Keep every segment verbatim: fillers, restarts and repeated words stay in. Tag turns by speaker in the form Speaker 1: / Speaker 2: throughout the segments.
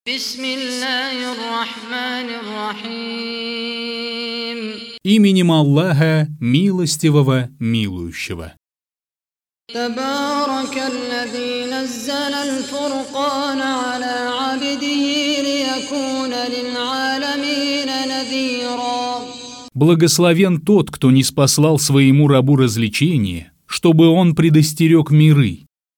Speaker 1: Именем Аллаха, милостивого, милующего.
Speaker 2: تبارك الذي نزل الفرقان على عبده ليكون للعالمين نذيرا.
Speaker 1: Благословен тот, кто ниспослал своему рабу развлечение, чтобы он предостерег миры.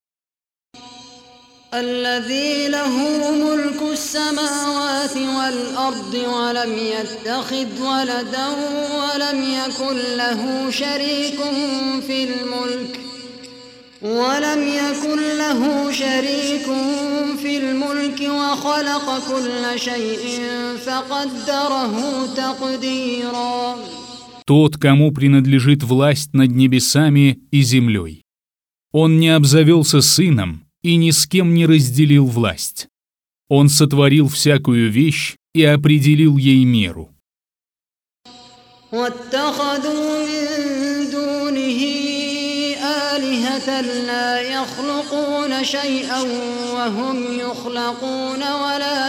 Speaker 2: الذي له ملك السماوات والأرض ولم يتخذ ولدا ولم يكن له شريك في الملك ولم يكن له شريك في الملك وخلق كل شيء فقدره تقديرا.
Speaker 1: Тот, кому принадлежит власть над небесами и землей. Он не обзавелся сыном и ни с кем не разделил власть. Он сотворил всякую вещь и определил ей меру.
Speaker 2: واتخذوا من دونه آلهة لا يخلقون شيئا وهم يخلقون ولا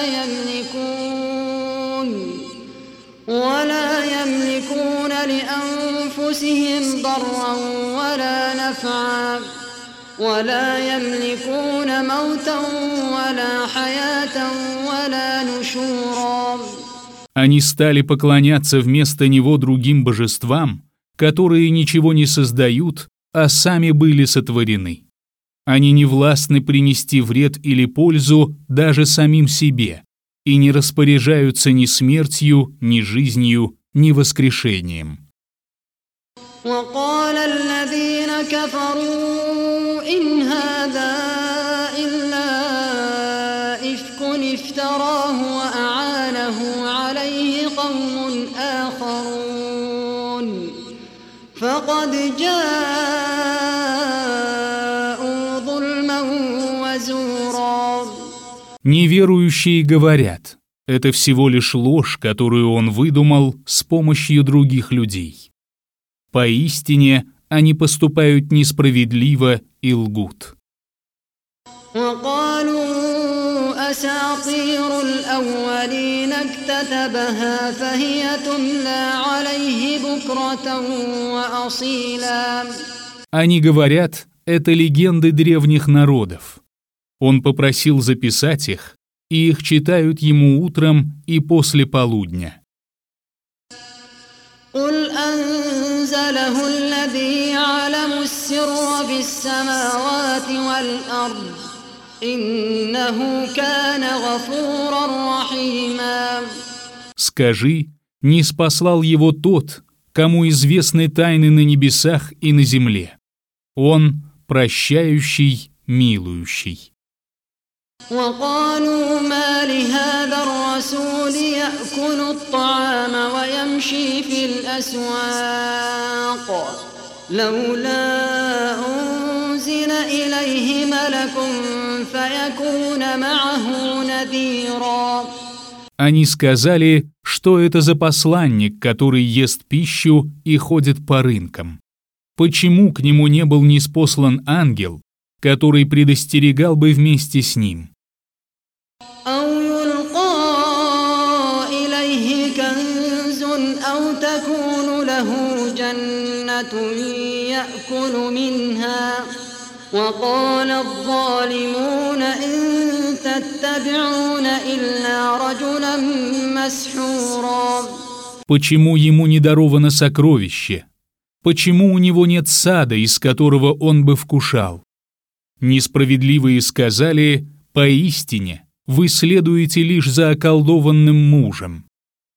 Speaker 2: يملكون ولا يملكون لأنفسهم ضرا ولا نفعا ولا يملكون موتا ولا حياة ولا نشورا.
Speaker 1: Они стали поклоняться вместо него другим божествам, которые ничего не создают, а сами были сотворены. Они не властны принести вред или пользу даже самим себе и не распоряжаются ни смертью, ни жизнью, ни воскрешением.
Speaker 2: وقال الذين كفروا إن هذا إلا إفك افتراه وأعانه عليه قوم آخرون فقد جاءوا ظلما وزورا.
Speaker 1: Неверующие говорят, это всего лишь ложь, которую он выдумал с помощью других людей. Поистине, они поступают несправедливо и лгут.
Speaker 2: وقالوا أساطير الأولين اكتتبها فهي تملى عليه بكرة وأصيلا.
Speaker 1: Они говорят, это легенды древних народов. Он попросил записать их, и их читают ему утром и после полудня.
Speaker 2: قل أنزله الذي يعلم السر في السماوات والأرض إنه كان غفورا رحيما.
Speaker 1: Скажи, ниспослал его тот, кому известны тайны на небесах и на земле. Он прощающий, милующий.
Speaker 2: وقالوا ما لهذا الرسول يأكل الطعام ويمشي في الأسواق لولا أنزل إليه ملك فيكون معه نذيرا.
Speaker 1: Они сказали, что это за посланник, который ест пищу и ходит по рынкам. Почему к нему не был ниспослан ангел, который предостерегал бы вместе с ним?
Speaker 2: أو يلقى إليه كنز أو تكون له جنة يأكل منها وقال الظالمون إن تتبعون إلا رجلا مسحورا.
Speaker 1: Почему ему не даровано сокровище? Почему у него нет сада, из которого он бы вкушал? Несправедливые сказали, поистине, вы следуете лишь за околдованным мужем.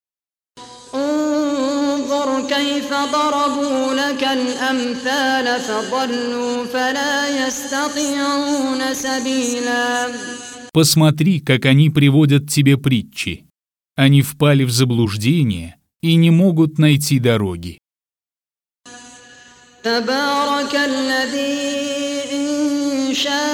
Speaker 2: انظر كيف ضربوا لك الأمثال فضلوا فلا يستطيعون سبيلا.
Speaker 1: Посмотри, как они приводят тебе притчи. Они впали в заблуждение и не могут найти дороги.
Speaker 2: تبارك الذي إن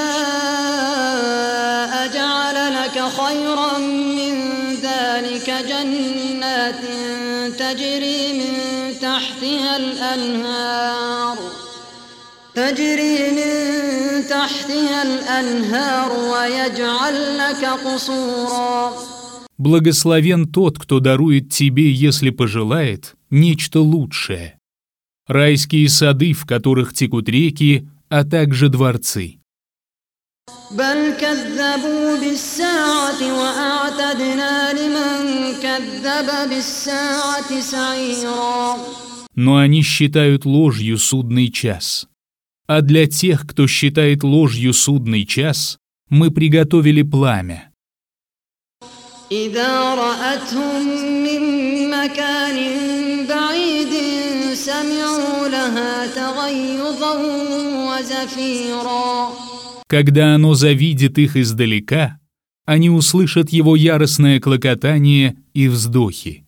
Speaker 2: شاء جعل لك خيرا من ذلك جنات تجري من تحتها الأنهار تجري من تحتها الأنهار ويجعل لك قصورا.
Speaker 1: Благословен тот, кто дарует тебе, если пожелает, нечто лучшее. Райские сады, в которых текут реки, а также дворцы.
Speaker 2: بل كذبوا بالساعة وأعتدنا لمن كذب بالساعة سعيرا.
Speaker 1: Но они считают ложью судный час. А для тех, кто считает ложью судный час, мы приготовили пламя.
Speaker 2: إذا رأتهم من مكان بعيد سمعوا لها تغيظا وزفيرا.
Speaker 1: Когда оно завидит их издалека, они услышат его яростное клокотание и вздохи.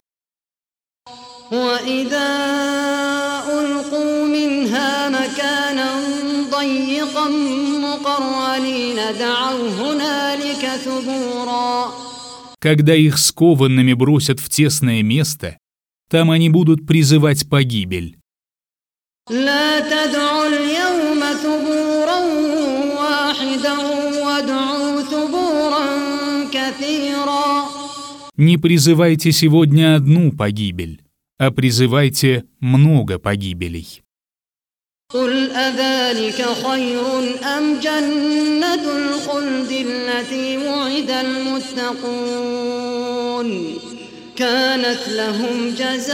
Speaker 2: وإذا ألقوا منها مكانا ضيقا مقرنين دعوا هنالك ثبورا.
Speaker 1: Когда их скованными бросят в тесное место, там они будут призывать погибель.
Speaker 2: لا تدعوا اليوم ثبورا واحدا وادعوا ثبورا كثيرا.
Speaker 1: Не призывайте сегодня одну погибель, а призывайте много погибелей.
Speaker 2: قل أذلك خير أم جنة الخلد التي وعد المتقون كانت لهم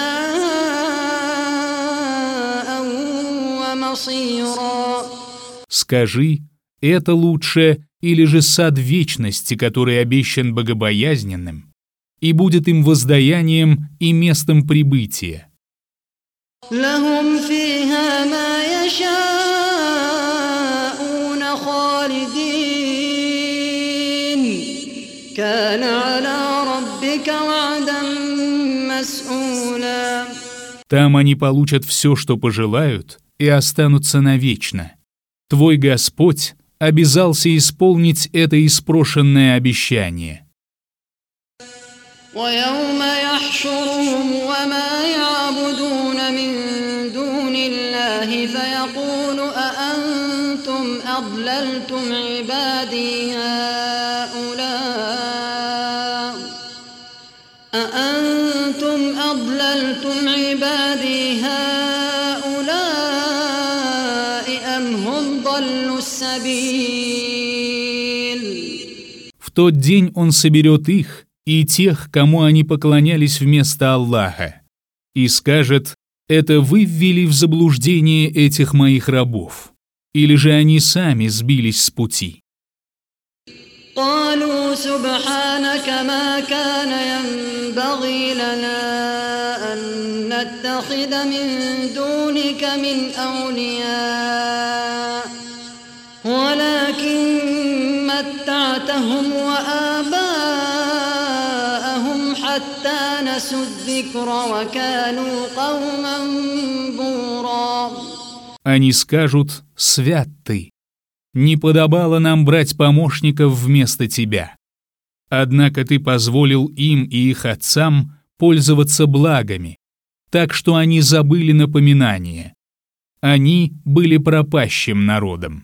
Speaker 2: جزاء ومصيرا.
Speaker 1: Скажи, это лучше или же сад вечности, который обещан богобоязненным, и будет им воздаянием и местом прибытия.
Speaker 2: لهم فيها ما يشاءون خالدين كان على ربك وعدا مسئولا.
Speaker 1: Там они получат все, что пожелают, и останутся навечно. Твой Господь обязался исполнить это испрошенное обещание.
Speaker 2: ويوم يحشرهم وما يعبدون من دون الله فيقول أأنتم أضللتم عبادي هؤلاء أأنتم أضللتم عبادي هؤلاء أم هم ضلوا السبيل.
Speaker 1: В тот день Он соберет их и тех, кому они поклонялись вместо Аллаха, и скажет: «Это вы ввели в заблуждение этих моих рабов, или же они сами сбились с пути».
Speaker 2: قالوا سبحانك ما كان ينبغي لنا أن نتخذ من دونك من أولياء ولكن متعتهم وآباءهم حتى نسوا الذكر وكانوا قوما بورا.
Speaker 1: Они скажут: «Свят ты! Не подобало нам брать помощников вместо тебя. Однако ты позволил им и их отцам пользоваться благами, так что они забыли напоминание. Они были пропащим народом».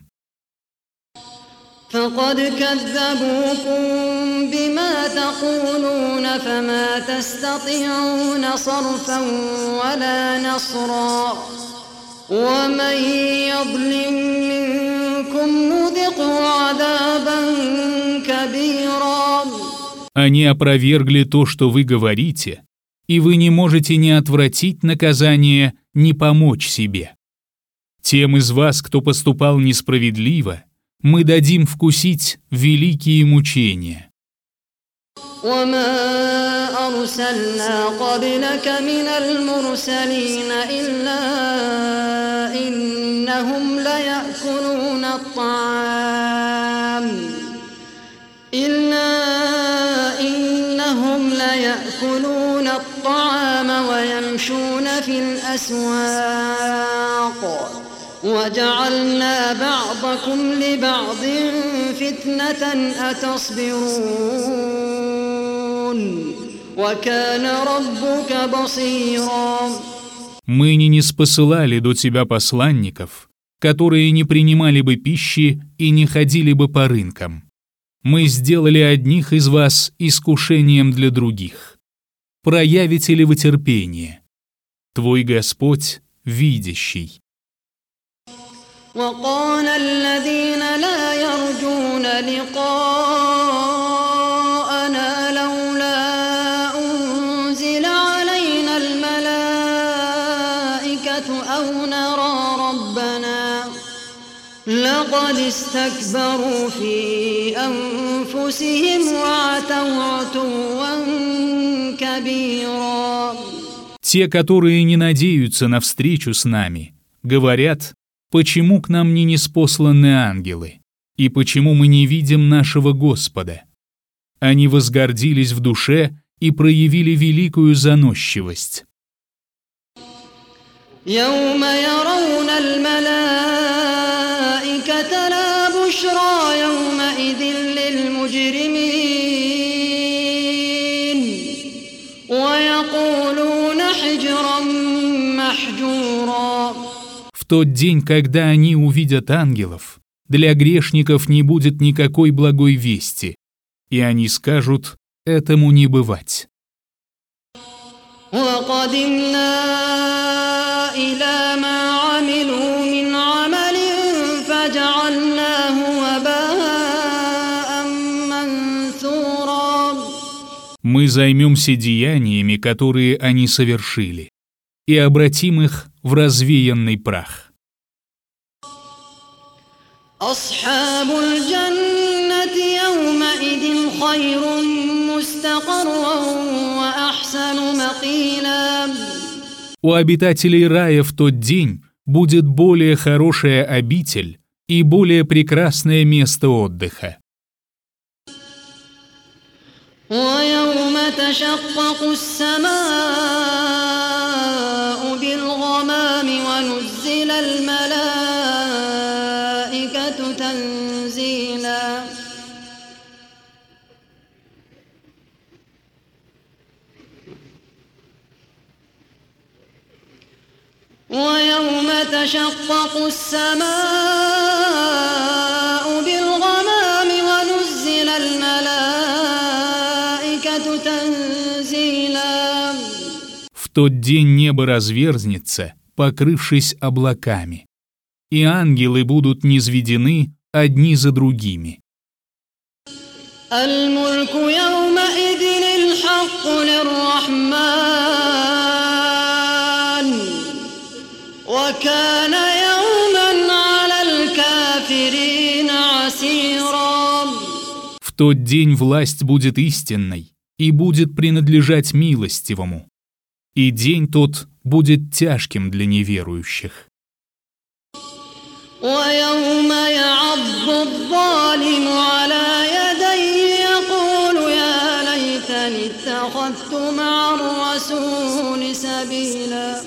Speaker 2: فقد كذبوكم بما تقولون فما تستطيعون صرفا ولا نصرا ومن يظلم منكم نذقه عذابا كبيرا.
Speaker 1: Они опровергли то, что вы говорите, и вы не можете ни отвратить наказание, ни помочь себе. Тем из вас, кто поступал несправедливо, мы дадим вкусить великие мучения.
Speaker 2: وما أرسلنا قبلك من المرسلين إلا إنهم ليأكلون الطعام إلا إنهم ليأكلون الطعام ويمشون في الأسواق وجعلنا بعضكم لبعض فتنة أتصبرون وكان ربك بصيرا.
Speaker 1: Мы не ниспосылали до тебя посланников, которые не принимали бы пищи и не ходили бы по рынкам. Мы сделали одних из вас искушением для других. Проявите ли вы терпение? Твой Господь видящий».
Speaker 2: وقال الذين لا يرجون لقاءنا لولا أنزل علينا الملائكة أو نرى ربنا لقد استكبروا في أنفسهم وعتوا عتوا كبيرا.
Speaker 1: Те, которые не надеются на встречу с нами, говорят: «Почему к нам не ниспосланы ангелы? И почему мы не видим нашего Господа?» Они возгордились в душе и проявили великую заносчивость.
Speaker 2: يوم يرون الملائكة لا بشرى يومئذ للمجرمين ويقولون حجرا محجورا.
Speaker 1: В тот день, когда они увидят ангелов, для грешников не будет никакой благой вести, и они скажут: «Этому не бывать».
Speaker 2: وقدمنا إلى ما عملوا من عمل فجعلناه وباء منثورا.
Speaker 1: Мы займемся деяниями, которые они совершили, и обратим их в развеянный прах.
Speaker 2: أصحاب الجنة يومئذ خير مستقرا وأحسن مقيلا.
Speaker 1: У обитателей рая в тот день будет более хорошая обитель и более прекрасное место отдыха.
Speaker 2: ويوم تشقق السماء بالغمام ونزل الملائكة تنزيلا. ويوم تشقق السماء بالغمام ونزل الملائكة تنزيلا.
Speaker 1: В тот день небо разверзнется, покрывшись облаками, и ангелы будут низведены одни за другими.
Speaker 2: الملك يومئذ الحق للرحمن وكان يوما على الكافرين عسيرا.
Speaker 1: В тот день власть будет истинной и будет принадлежать милостивому, и день тот будет тяжким для неверующих.
Speaker 2: ويوم يعض الظالم على يديه يقول يا ليتني اتخذت مع الرسول سبيلا.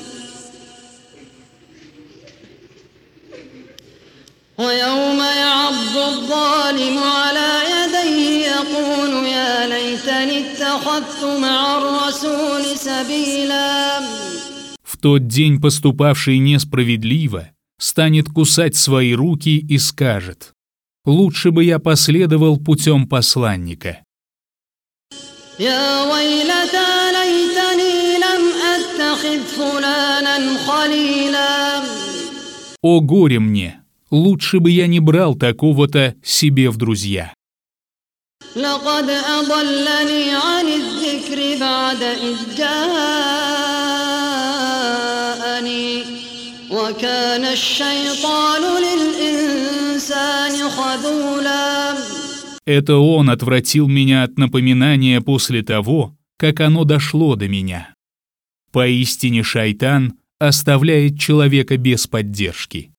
Speaker 2: ويوم يعض الظالم على يديه يقول يا ليتني اتخذت مع الرسول سبيلا.
Speaker 1: В тот день поступавший несправедливо станет кусать свои руки и скажет: «Лучше бы я последовал путем посланника».
Speaker 2: يا ويلتى ليتني لم أتخذ فلانا خليلا.
Speaker 1: «О горе мне! Лучше бы я не брал такого-то себе в друзья».
Speaker 2: لقد أضلني عن الذكر بعد إذ جاءني وكان الشيطان للإنسان خذولا.
Speaker 1: Это он отвратил меня от напоминания после того, как оно дошло до меня. Поистине шайтан оставляет человека без поддержки.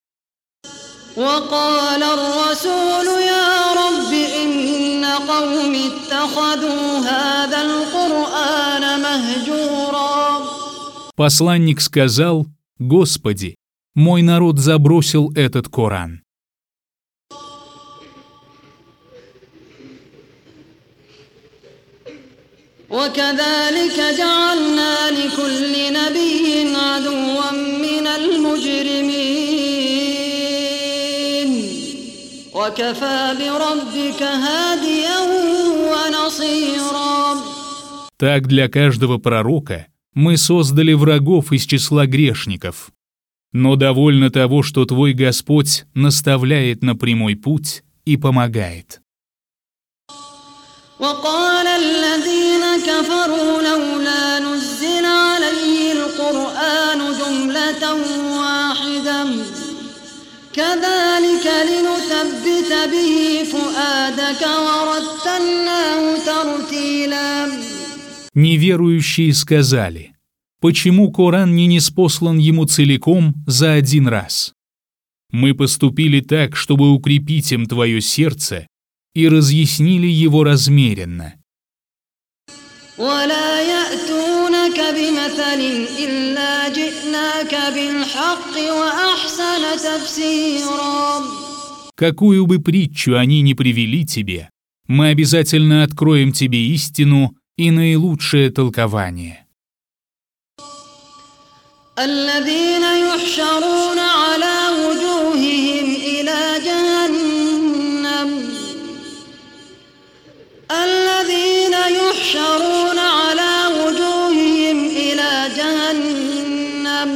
Speaker 2: وقال الرسول يا رب إن قوم اتخذوا هذا القرآن مهجورا.
Speaker 1: Посланник сказал: «Господи, мой народ забросил этот Коран».
Speaker 2: وكذلك جعلنا لكل نبي عدوا من المجرمين وكفى بربك هاديا ونصيرا.
Speaker 1: Так для каждого пророка мы создали врагов из числа грешников. Но довольно того, что твой Господь наставляет на прямой путь и помогает.
Speaker 2: وقال الذين كفروا لولا نزل عليه القرآن جملة واحدة كذلك لنثبت به فؤادك ورتلناه ترتيلا.
Speaker 1: Неверующие сказали: почему Коран не ниспослан ему целиком за один раз? Мы поступили так, чтобы укрепить им твое сердце, и разъяснили его размеренно.
Speaker 2: ولا يأتونك بمثل إلا جئناك بالحق وأحسن تفسيرا.
Speaker 1: Какую бы притчу они ни привели тебе, мы обязательно откроем тебе истину и наилучшее толкование.
Speaker 2: الذين يحشرون على وجوههم إلى جهنم الذين يحشرون على وجوههم إلى جهنم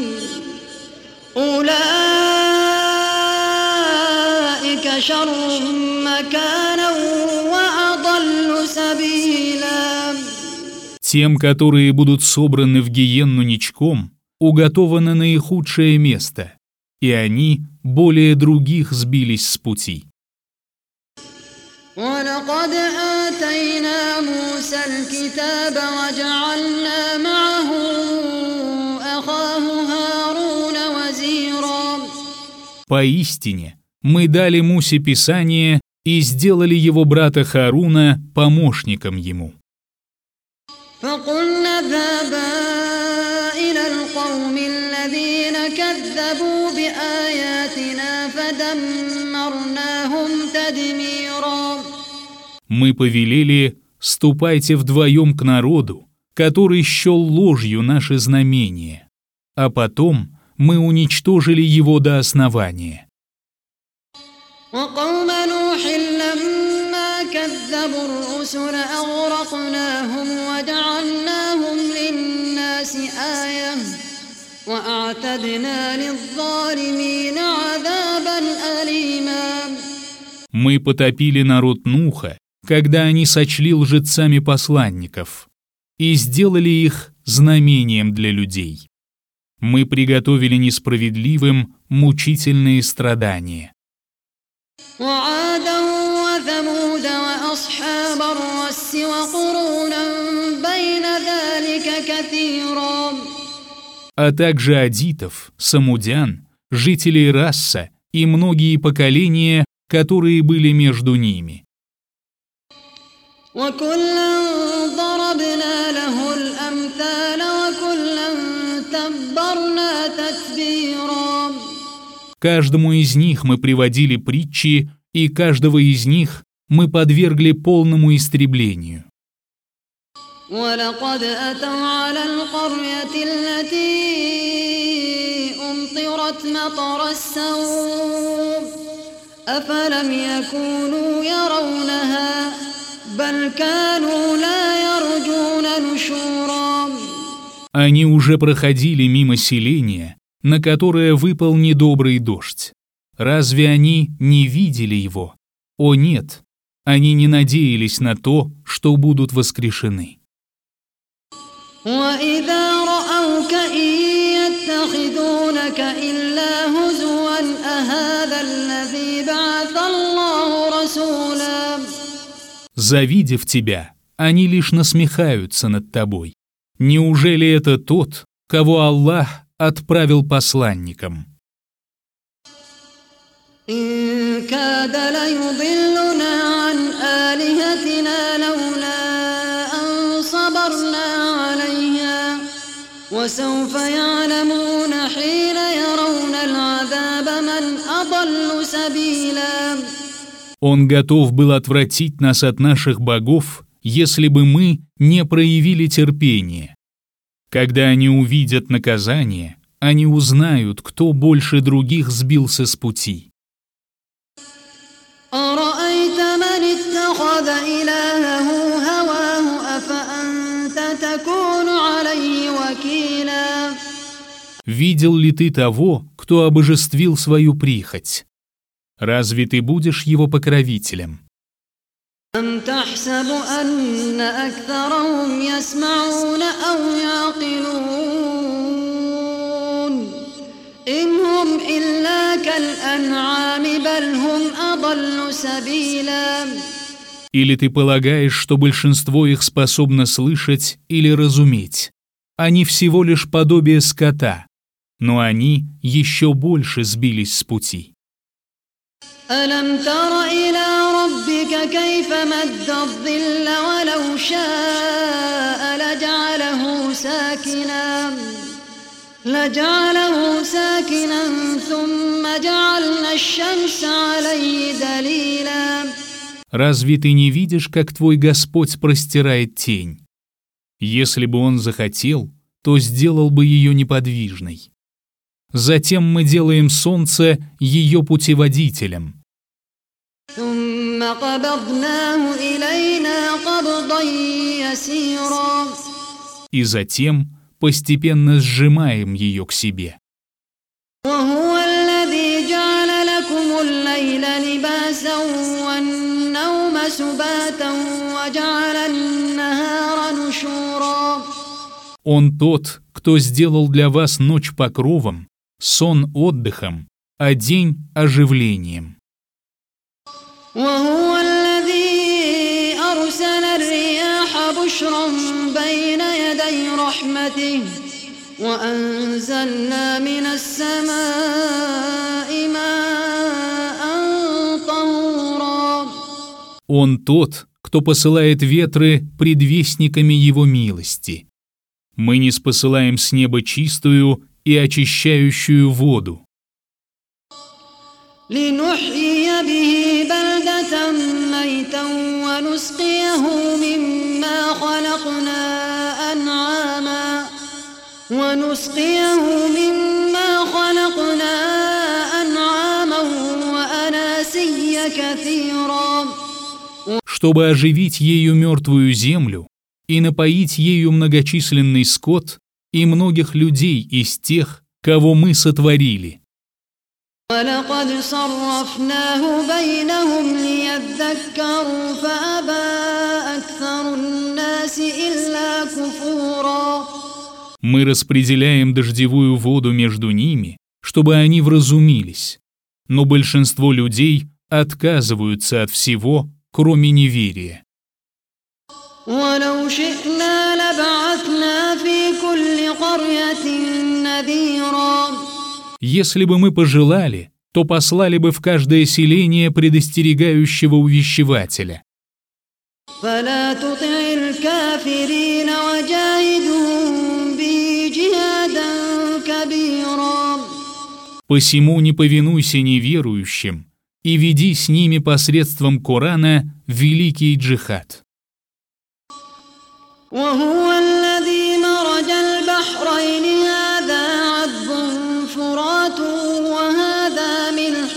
Speaker 2: أولئك شر مكانا وأضل سبيلا.
Speaker 1: Тем, которые будут собраны в гиенну ничком, уготовано наихудшее место, и они более других сбились с пути.
Speaker 2: وَلَقَدْ آتَيْنَا مُوسَى الْكِتَابَ وَجَعَلْنَا مَعَهُ أَخَاهُ هَارُونَ وَزِيرًا.
Speaker 1: Поистине, мы дали Мусе Писание и сделали его брата Хааруна помощником ему.
Speaker 2: فَقُلْنَا اذْهَبَا إِلَى الْقَوْمِ الَّذِينَ كَذَّبُوا بِآيَاتِنَا فَدَمَّرْنَاهُمْ تَدْمِيرًا.
Speaker 1: Мы повелели: ступайте вдвоем к народу, который счел ложью наши знамения, а потом мы уничтожили его до основания.
Speaker 2: وقوم نوح لما كذبوا الرسل أغرقناهم وجعلناهم للناس آية وأعتدنا للظالمين عذابا أليما.
Speaker 1: Мы потопили народ Нуха, когда они сочли лжецами посланников, и сделали их знамением для людей. Мы приготовили несправедливым мучительные страдания.
Speaker 2: وعادا وثمود وأصحاب الرس وقرونا بين ذلك كثيرا.
Speaker 1: А также адитов, самудян, жителей Расса и многие поколения, которые были между ними.
Speaker 2: وكلا ضربنا له الأمثال وكلا تبرنا تتبيرا.
Speaker 1: Каждому из них мы приводили притчи, и каждого из них мы подвергли полному истреблению.
Speaker 2: وَلَقَدْ أَتَوْا عَلَى الْقَرْيَةِ الَّتِي أُمْطِرَتْ مَطَرَ السَّوْءِ أَفَلَمْ يَكُونُوا يَرَوْنَهَا بَلْ كَانُوا لَا يَرْجُونَ نُشُورًا.
Speaker 1: Они уже проходили мимо селения, на которое выпал недобрый дождь. Разве они не видели его? О нет, они не надеялись на то, что будут воскрешены.
Speaker 2: وَإِذَا رَأَوْكَ إِن يَتَّخِذُونَكَ إِلَّا هُزُوًا أَهَذَا الَّذِي بَعَثَ اللَّهُ رَسُولًا.
Speaker 1: Завидев тебя, они лишь насмехаются над тобой. Неужели это тот, кого Аллах отправил посланником?
Speaker 2: إِن كَادَ لَيُضِلُّنَا عَنْ آلِهَتِنَا لَوْلَا أَن صَبَرْنَا عَلَيْهَا وَسَوْفَ يَعْلَمُونَ حِينَ يَرَوْنَ الْعَذَابَ مَنْ أَضَلُّ سَبِيلًا.
Speaker 1: Он готов был отвратить нас от наших богов, если бы мы не проявили терпения. Когда они увидят наказание, они узнают, кто больше других сбился с пути.
Speaker 2: اتخذ إلهه هواه أفأنت تكون عليه وكيلا.
Speaker 1: Видел ли ты того, кто обожествил свою прихоть? Разве ты будешь его покровителем?
Speaker 2: أم تحسب أن أكثرهم يسمعون أو يعقلون إن هم إلا كالأنعام بل هم أضل سبيلا.
Speaker 1: Или ты полагаешь, что большинство их способно слышать или разуметь? Они всего лишь подобие скота, но они еще больше сбились с пути.
Speaker 2: ألم تر إلى ربك كيف مد الظل ولو شاء لجعله ساكنا لجعله ساكنا ثم جعلنا الشمس عليه دليلا.
Speaker 1: Разве ты не видишь, как твой Господь простирает тень? Если бы Он захотел, то сделал бы ее неподвижной. Затем мы делаем солнце ее путеводителем.
Speaker 2: ثم قبضناه إلينا قبضا يسيرا.
Speaker 1: И затем постепенно сжимаем ее к себе.
Speaker 2: وهو الذي جعل لكم الليل لباسا والنوم سباتا وجعل النهار نشورا.
Speaker 1: Он тот, кто сделал для вас ночь покровом, сон отдыхом, а день оживлением.
Speaker 2: وهو الذي أرسل الرياح بشرا بين يدي رحمته وأنزلنا من السماء ماء طهورا.
Speaker 1: Он тот, кто посылает ветры предвестниками его милости. Мы ниспосылаем с неба чистую и очищающую воду.
Speaker 2: لنحيي به بلدة ميتا ونسقيه مما خلقنا أنعاما ونسقيه مما خلقنا أنعاما وأناسيا كثيرا.
Speaker 1: Чтобы оживить ею мертвую землю и напоить ею многочисленный скот и многих людей из тех, кого мы сотворили.
Speaker 2: وَلَقَدْ صَرَّفْنَاهُ بَيْنَهُمْ لِيَذَّكَّرُوا فَأَبَى أَكْثَرُ النَّاسِ إِلَّا كُفُورًا.
Speaker 1: Мы распределяем дождевую воду между ними, чтобы они вразумились, но большинство людей отказываются от всего, кроме неверия.
Speaker 2: وَلَوْ شِئْنَا لَبَعَثْنَا فِي كُلِّ قَرْيَةٍ نَذِيرًا.
Speaker 1: Если бы мы пожелали, то послали бы в каждое селение предостерегающего увещевателя.
Speaker 2: فَلَا تُطِعِ الْكَافِرِينَ وَجَاهِدْهُم بِهِ جِهَادًا كَبِيرًا.
Speaker 1: Посему не повинуйся неверующим и веди с ними посредством Корана великий джихад.
Speaker 2: وهو الذي مرج البحرين هذا عذب فرات وهذا ملح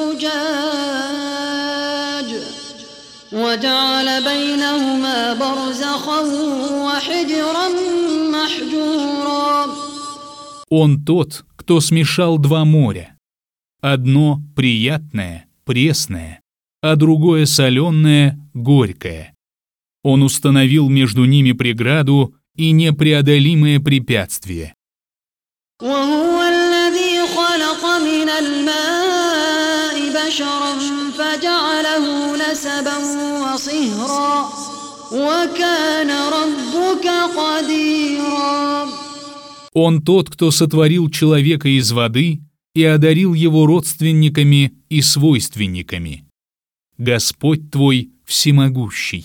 Speaker 2: أجاج وجعل بينهما برزخا وحجرا محجورا.
Speaker 1: Он тот, кто смешал два моря. Одно приятное, пресное, а другое соленое, горькое. Он установил между ними преграду и непреодолимое препятствие.
Speaker 2: وهو الذي خلق من الماء بشرا فجعله نسبا وصهرا وكان ربك قديرا.
Speaker 1: Он тот, кто сотворил человека из воды и одарил его родственниками и свойственниками. Господь твой всемогущий.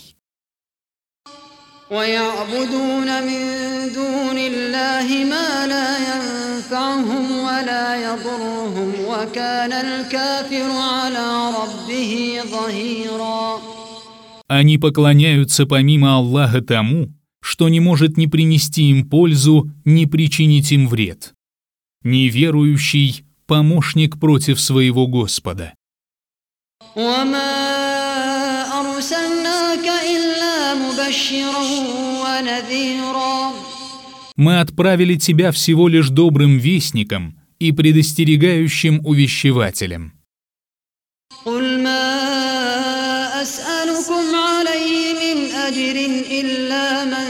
Speaker 2: ويعبدون من دون الله ما لا ينفعهم ولا يضرهم وكان الكافر على ربه ظهيرا.
Speaker 1: Они поклоняются помимо Аллаха тому, что не может ни принести им пользу, ни причинить им вред. Неверующий – помощник против своего Господа.
Speaker 2: وما أرسلنا مبشرا ونذيرا.
Speaker 1: Мы отправили тебя всего лишь добрым вестником и предостерегающим увещевателем.
Speaker 2: قل ما أسألكم عليه من أجر إلا من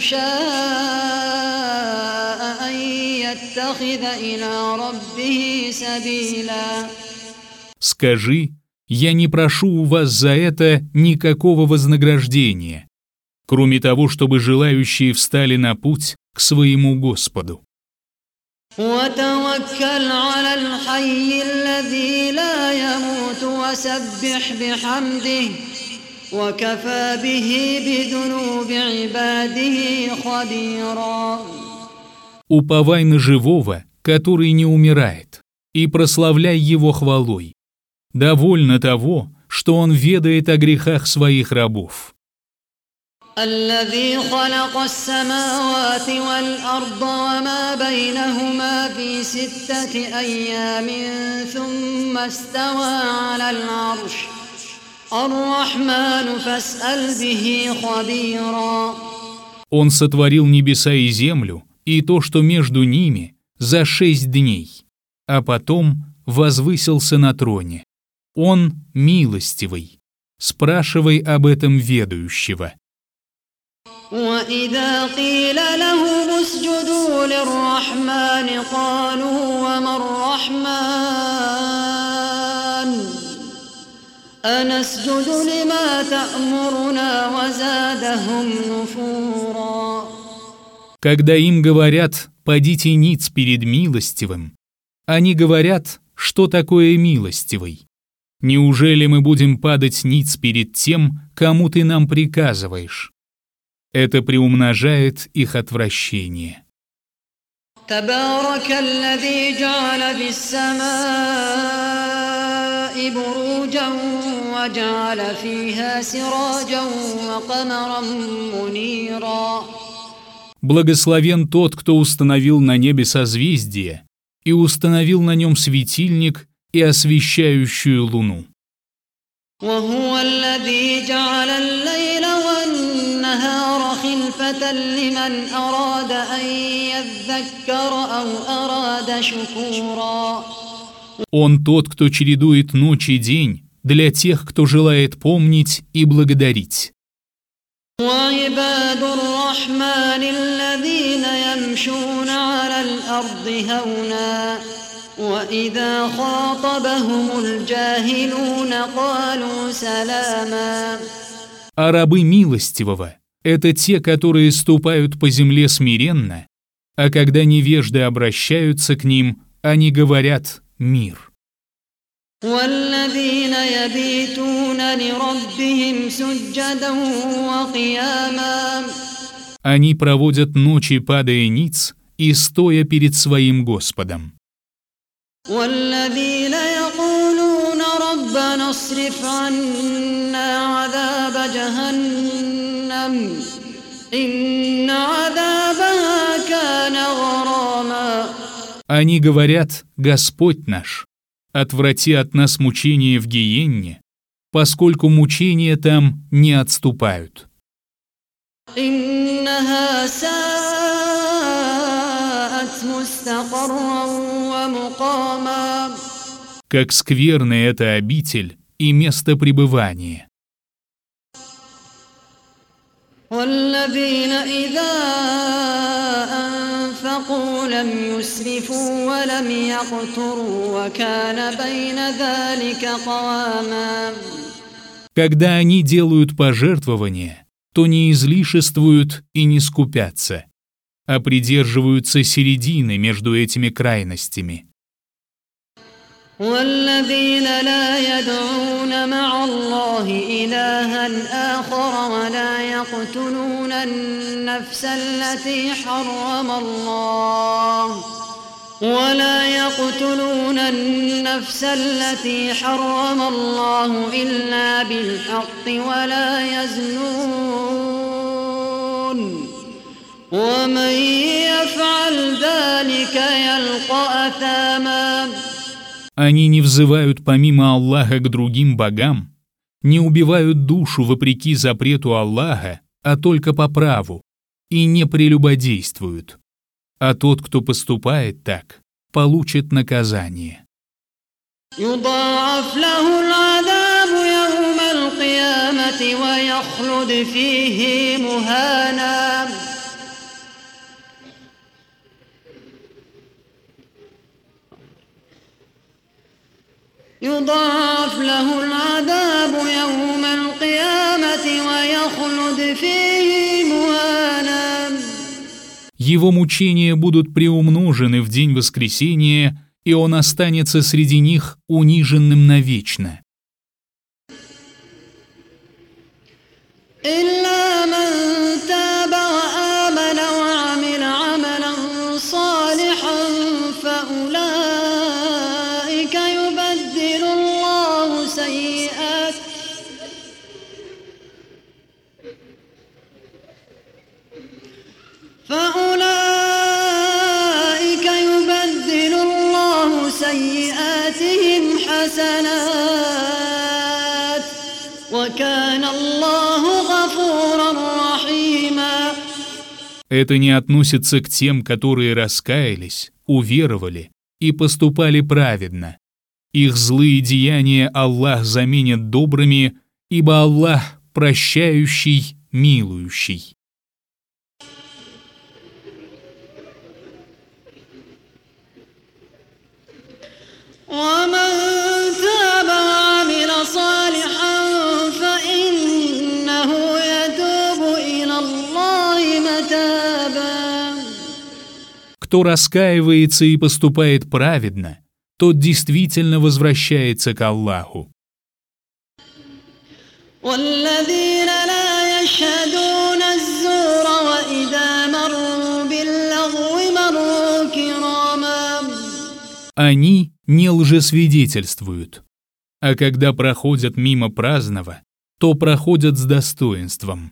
Speaker 2: شاء أن يتخذ إلى ربه سبيلا.
Speaker 1: Скажи, я не прошу у вас за это никакого вознаграждения, кроме того, чтобы желающие встали на путь к своему Господу.
Speaker 2: وتوكل على الحي الذي لا يموت وسبح بحمده وكفى به بذنوب عباده خبيرا.
Speaker 1: Уповай на живого, который не умирает, и прославляй его хвалой. Довольно того, что он ведает о грехах своих рабов.
Speaker 2: الذي خلق السماوات والأرض وما بينهما في ستة أيام ثم استوى على العرش الرحمن فاسأل به خبيرا.
Speaker 1: Он сотворил небеса и землю, и то, что между ними, за шесть дней, а потом возвысился на троне. Он милостивый. Спрашивай об этом ведающего.
Speaker 2: وإذا قيل لهم اسجدوا للرحمن قالوا وما الرحمن أنسجد لما تأمرنا وزادهم نفورا.
Speaker 1: Когда им говорят «падите ниц перед милостивым», они говорят, что такое милостивый. Неужели мы будем падать ниц перед тем, кому ты нам приказываешь? Это приумножает их отвращение.
Speaker 2: تبارك الذي جعل في السماء بروجا وجعل فيها سراجا وقمرا منيرا.
Speaker 1: Благословен тот, кто установил на небе созвездие и установил на нем светильник и освещающую луну.
Speaker 2: وهو الذي جعل الليل والنهار خلفة لمن أراد أن يذكر أو أراد شكورا.
Speaker 1: Он тот, кто чередует ночь и день для тех, кто желает помнить и благодарить.
Speaker 2: وعباد الرحمن الذين يمشون على الأرض هونا وإذا خاطبهم الجاهلون قالوا سلاما.
Speaker 1: А рабы милостивого — это те, которые ступают по земле смиренно, а когда невежды обращаются к ним, они говорят «мир».
Speaker 2: والذين يبيتون لربهم سجدا وقياما.
Speaker 1: Они проводят ночи, падая ниц и стоя перед своим Господом.
Speaker 2: والذين يقولون ربنا اصرف عنا عذاب جهنم إن عذابها كان غراما.
Speaker 1: Они говорят «Господь наш, отврати от нас мучения в гиенне, поскольку мучения там не отступают».
Speaker 2: إنها ساءت مستقرا ومقاما.
Speaker 1: Как скверна эта обитель и место пребывания.
Speaker 2: والذين إذا أنفقوا لم يسرفوا ولم يقتروا وكان بين ذلك قواما.
Speaker 1: Когда они делают пожертвования, то не излишествуют и не скупятся, а придерживаются середины между этими крайностями.
Speaker 2: والذين لا يدعون مع الله إلها آخر ولا يقتلون النفس التي حرم الله ولا يقتلون النفس التي حرم الله إلا بالحق ولا يزنون ومن يفعل ذلك يلقى أثاما.
Speaker 1: Они не взывают помимо Аллаха к другим богам, не убивают душу вопреки запрету Аллаха а только по праву, и не прелюбодействуют. А тот, кто поступает так, получит наказание.
Speaker 2: يضاعف له العذاب يوم القيامة ويخلد فيه مهانا يضاعف له العذاب يوم القيامة ويخلد فيه مهانا.
Speaker 1: Его мучения будут приумножены в день воскресения, и он останется среди них униженным навечно.
Speaker 2: إلا من تاب وآمن وعمل عملا صالحا فأولئك يبدل الله سيئات فأولئك يبدل الله سيئاتهم حسنات وكان الله غفورا رحيما.
Speaker 1: Это не относится к тем, которые раскаялись, уверовали и поступали праведно. Их злые деяния Аллах заменит добрыми, ибо Аллах прощающий, милующий.
Speaker 2: ومن تاب وعمل صالحا فإنه يتوب إلى الله متابا.
Speaker 1: Кто раскаивается и поступает праведно, тот действительно возвращается к Аллаху.
Speaker 2: والذين لا يشهدون الزور وإذا مروا باللغو مروا كراما.
Speaker 1: Они не лжесвидетельствуют, а когда проходят мимо праздного, то проходят с достоинством.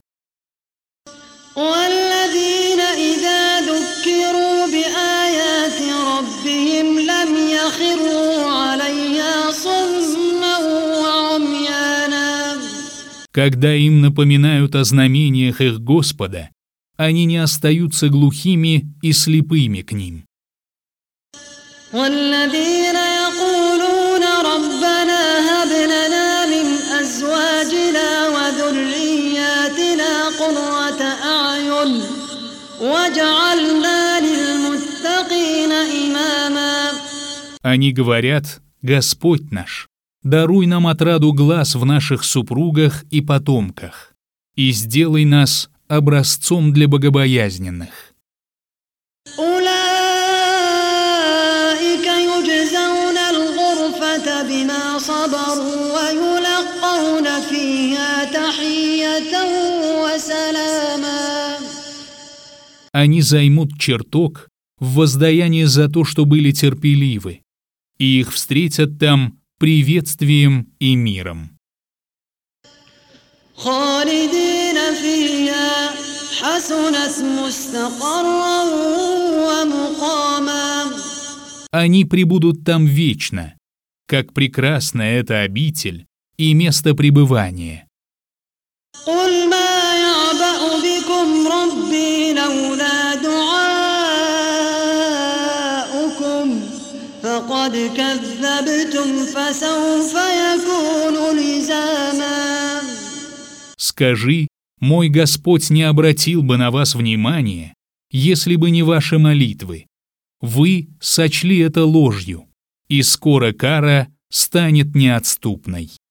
Speaker 2: والذين إذا ذكروا بآيات ربهم لم يخروا عليها صما وعميانا.
Speaker 1: Когда им напоминают о знамениях их Господа, они не остаются глухими и слепыми к ним.
Speaker 2: والذين يقولون ربنا هب لنا من أزواجنا وذرياتنا قرة أعين واجعلنا للمتقين إماما.
Speaker 1: Они говорят: «Господь наш, даруй нам отраду глаз в наших супругах и потомках, и сделай нас образцом для богобоязненных».
Speaker 2: بما صبروا ويلقون فيها تحية وسلاما.
Speaker 1: Они займут чертог в воздаяние за то, что были терпеливы, и их встретят там приветствием и миром.
Speaker 2: خالدين فيها حسنت مستقرا ومقاما.
Speaker 1: Они пребудут там вечно. Как прекрасна эта обитель и место пребывания.
Speaker 2: قل ما يعبأ بكم ربي لولا دعاؤكم فقد كذبتم فسوف يكون لزاما.
Speaker 1: Скажи, мой Господь не обратил бы на вас внимания, если бы не ваши молитвы. Вы сочли это ложью, и скоро кара станет неотступной.